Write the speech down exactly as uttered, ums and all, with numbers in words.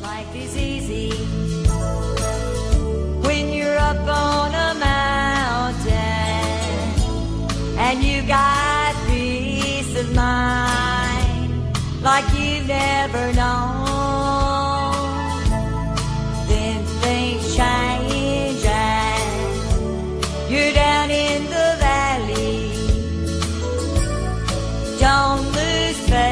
Life is easy when you're up on a mountain and you got peace of mind like you've never known. Then things change and you're down in the valley. Don't lose faith.